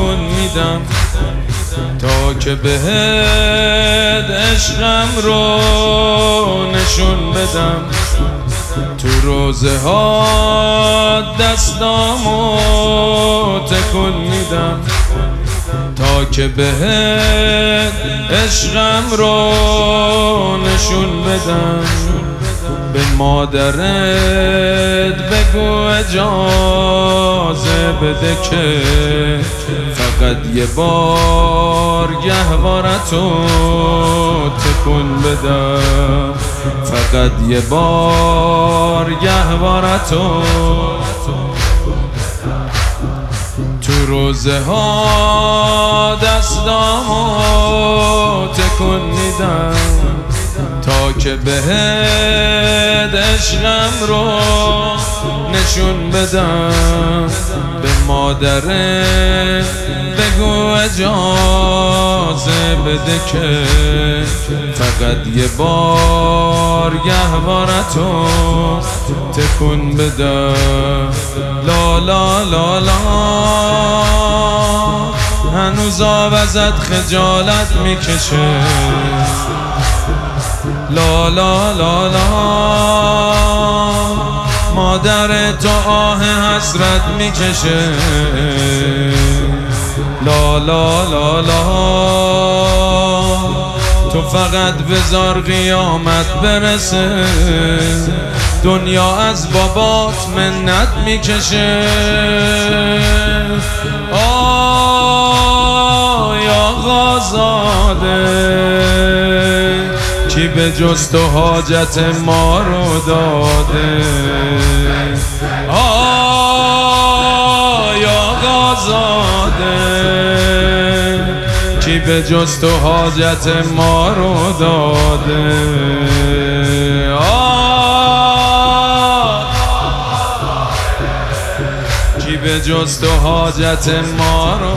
تکون میدم تا که بهت عشقم رو نشون بدم. تو روزه ها دستامو تکون میدم تا که بهت عشقم رو نشون بدم. به مادرت بگو اجازه بده که فقط یه بار گهوارتو تکون بدم. فقط یه بار گهوارتو. تو روزه ها دستامو تکون میدم تا که بهت عشقم رو نشون بدم. به مادرت بگو اجازه بده که فقط یه بار گهوارتو تکون بدم. لا لا لا لا هنوز آب ازت خجالت میکشه. لا لا لا لا مادر تو آه حسرت میکشه. لا لا لا لا تو فقط بذار قیامت برسه. دنیا از بابات منت میکشه. آی آقا زاده کی به جز تو حاجت ما رو داده. آی آقا زاده کی به جز تو حاجت ما رو داده. کی به جز تو حاجت ما رو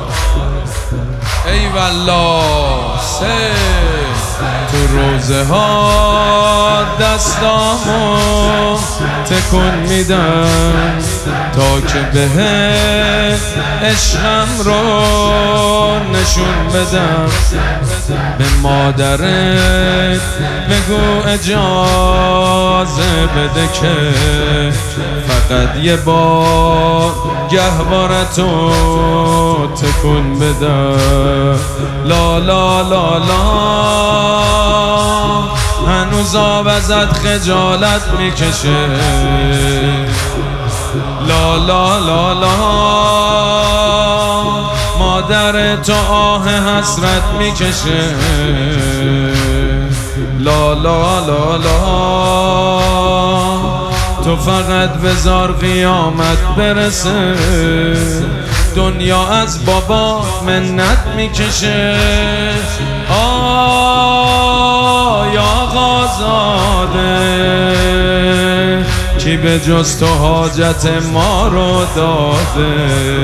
ای والله. تو روزه ها دستامو تکون میدم تا که بهت عشقم رو نشون بدم. به مادرت بگو اجازه بده که فقط یه بار گهوارتو تکون بدم. لا لا لا لا هنوز آب ازت خجالت میکشه. لا لا لا لا مادر تو آه حسرت میکشه. لا لا لا لا تو فقط بذار قیامت برسه. دنیا از بابا منت میکشه. آی آقا زاده کی به جز تو حاجت ما رو داده.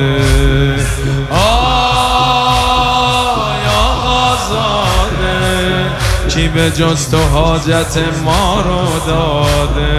آی آقا زاده کی به جز تو حاجت ما رو داده.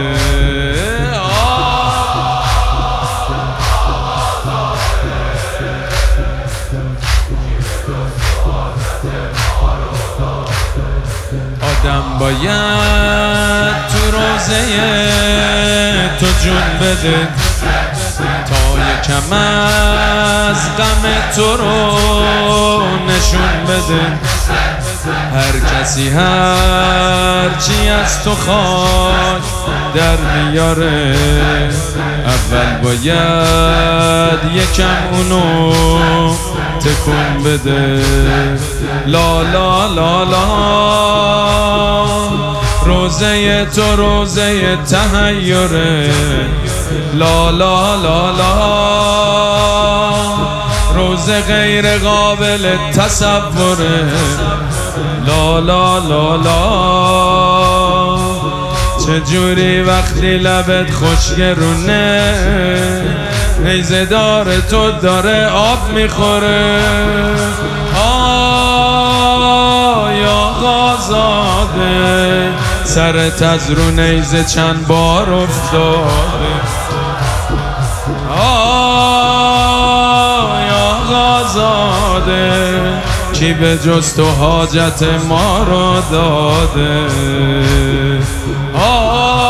آدم باید تو روزه تو جون بده تا یکم از غم تو رو نشون بده. هر کسی هر چی از تو خواست در میاره. اول باید یکم اونو تکون بده. لا لا لا لا روزه تو روزه تحیره. لا لا لا لا روزه غیر قابل تصوره. لا لا لا لا چجوری وقتی لبت خوشگرونه نیزه دار تو داره آب میخوره. آی آقا زاده سرت از رو نیزه چند بار افتاده. آی آزاده، کی به جز تو حاجت ما رو داده.